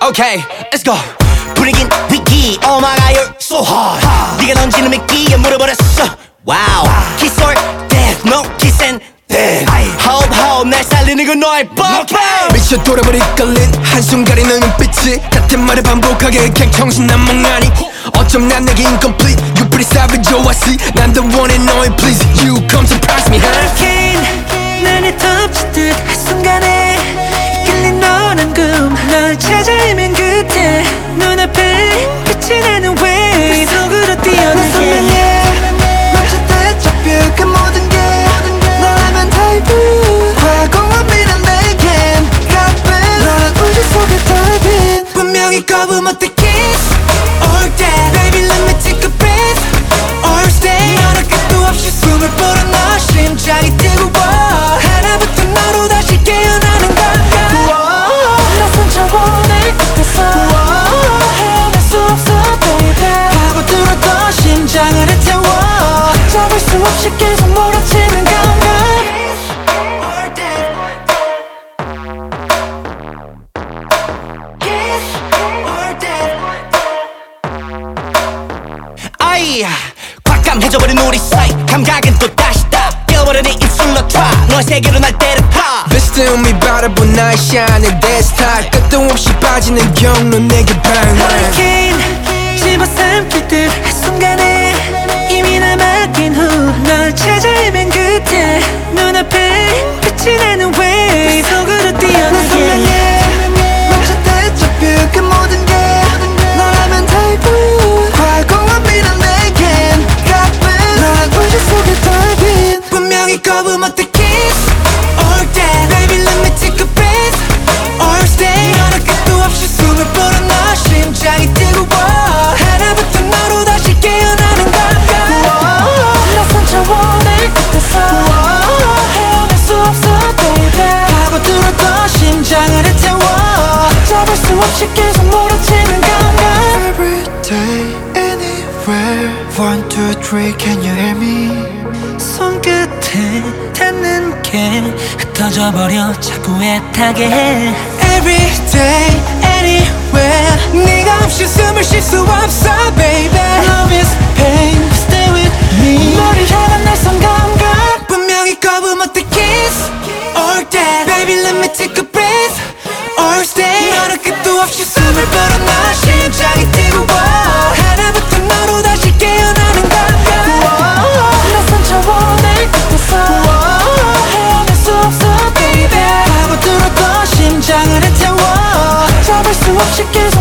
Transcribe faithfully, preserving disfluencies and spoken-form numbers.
Okay, let's go. 분위긴 위기. Oh my god, you're so hot. 네가 던지는 미끼에 물어버렸어. Wow. Kiss or death, no kiss and death. Hold hold 날 살리는 건 너의 법. 미쳐 돌아버릴 걸린 한순간의 눈빛이 같은 말을 반복하게 그냥 정신난 멍하니 어쩜 난 내게 incomplete. You pretty savage, oh I see. 난 the one and only, please you come surprise me. Hurricane 나를 덮치듯 한순간에 이끌린 너란 꿈널 찾아 헤맨 끝에 눈앞에 빛이 나는 wave 그 속으로 뛰어들게 멈췄다 잡혀 그 모든 게 너라면 타입은 과거와 미래 내겐 가쁜 너란 우주 속에 dive in 분명히 거부못해 kiss or death Baby let me take a breath or stay 너를 끝도 없이 숨을 불어넣어 심장이 뜨거워 하나부터 너로 다시 깨어나는 건가 낯선 차원의 끝에서 헤어날 수 없어 baby 파고들었던 심장을 애태워 잡을 수 없이 계속 몰아치는 건가 or death kiss or death 아이 꽉감해져버린 우리 사이 감각은 또 다시 다 깨어버려 네 입술로 try 너의 세계로 날 때려봐 비스듬히 바라본 나의 shining desktop 끝도 없이 빠지는 경로 내게 방황 Hurricane 집어삼킬 듯 한순간에 이미 날 맡긴 후 널 찾아 헤맨 끝에 눈앞에 빛이 나는 wave 그 속으로 뛰어들게 멈췄다 잡혀 그 모든 게 너라면 타입은 과거와 미래 내겐 가쁜 너란 우주 속에 dive in 분명히 거부못해 kiss or death Baby let me take a breath or stay 너를 끝도 없이 숨을 불어넣어 심장이 뜨거워 하나부터 너로 다시 깨어나는 건가 낯선 차원의 끝에서 헤어날 수 없어 baby 파고들었던 심장을 애태워 잡을 수 없이 계속 몰아치는 건가 Every day, anywhere One, two, three, can you hear me? 손끝에 닿는 게 흩어져 버려 자꾸 애타게 해 Every day, anywhere 네가 없이 숨을 쉴 수 없어, baby Love is pain, stay with me 너를 향한 낯선 감각 분명히 거부못해 kiss or death Baby let me take a breath or stay 너를 끝도 없이 숨을 불어넣어 심장이 뜨거워 하나부터 너로 다시 깨어나는 건가 낯선 차원의 끝에서 헤어날 수 없어 baby 파고들었던 심장을 애태워 잡을 수 없이 계속